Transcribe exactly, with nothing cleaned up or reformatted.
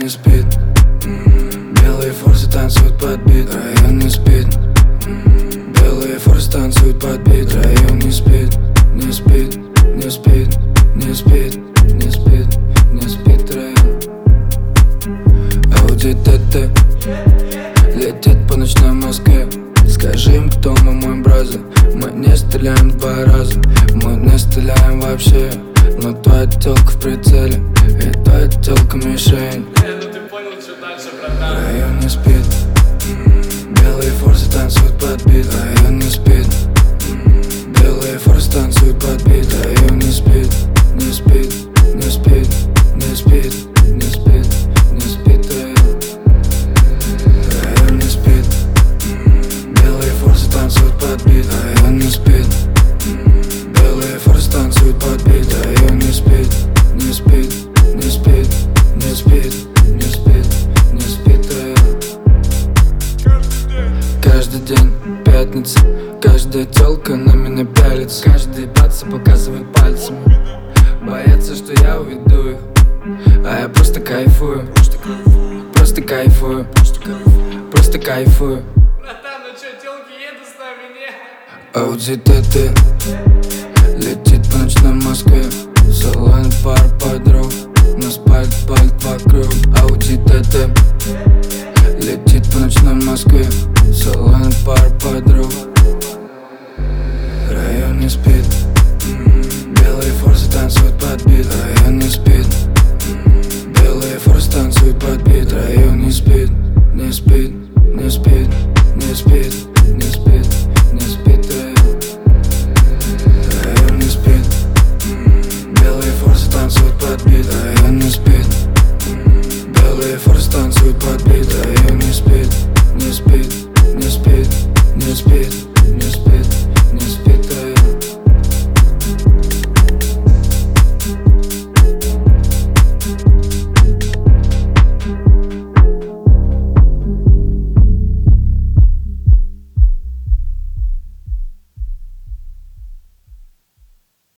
не спит. Белые форсы танцуют под бит. Район не спит. Белые форсы танцуют под бит. Район не спит, не спит, не спит, не спит, не спит, не спит район. Ауди ТТ летит по ночной Москве. Скажи им, кто мы, мой бразер. Мы не стреляем два раза, мы не стреляем вообще. Но твоя тёлка в прицеле, и твоя тёлка мишень. Ну ты понял, что дальше, братан. Район не спит. Белые форсы танцуют под бит. Район не спит. Белые форсы танцуют под бит. Район не спит, не спит, не спит, не спит, не спит, не спит район. Район не спит. Белые форсы танцуют под бит. Район не спит. Белые форсы танцуют под бит. Район не спит, не спит, не спит, не спит, не спит, не спит район. Каждый день пятница, каждая тёлка на меня пялится. Каждый баца показывает пальцами, боятся, что я уведу их, а я просто кайфую, просто кайфую, просто кайфую. Братан, ну чё, тёлки едут с нами, не? Ауди ТТ летит по ночной Москве. Салон